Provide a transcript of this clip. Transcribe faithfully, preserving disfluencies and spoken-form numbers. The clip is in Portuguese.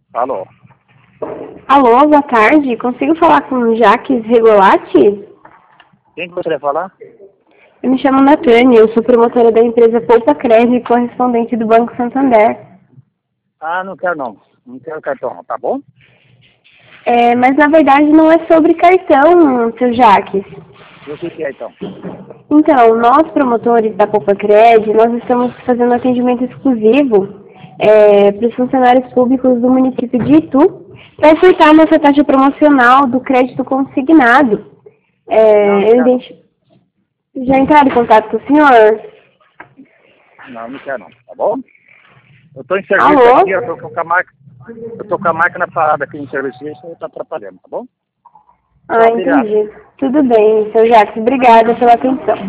Alô? Alô, boa tarde. Consigo falar com o Jaques Regolati? Quem que gostaria de falar? Eu me chamo Natânia, eu sou promotora da empresa Poupa Crédito e correspondente do Banco Santander. Ah, não quero não. Não quero cartão, tá bom? É, mas na verdade não é sobre cartão, seu Jaques. E o que que é então? Então, nós promotores da Poupa Crédito, nós estamos fazendo atendimento exclusivo é, para os funcionários públicos do município de Itu para acertar nossa taxa promocional do crédito consignado. Não, não É, eu quero não. identi- Já entraram em contato com o senhor? Não, não quero não, tá bom? Eu tô em serviço Alô? aqui, eu tô com a máquina, eu tô com a máquina parada aqui em serviço e isso tá atrapalhando, tá bom? Ah, Tchau, obrigado. entendi. Tudo bem, seu Jacques. Obrigada pela atenção.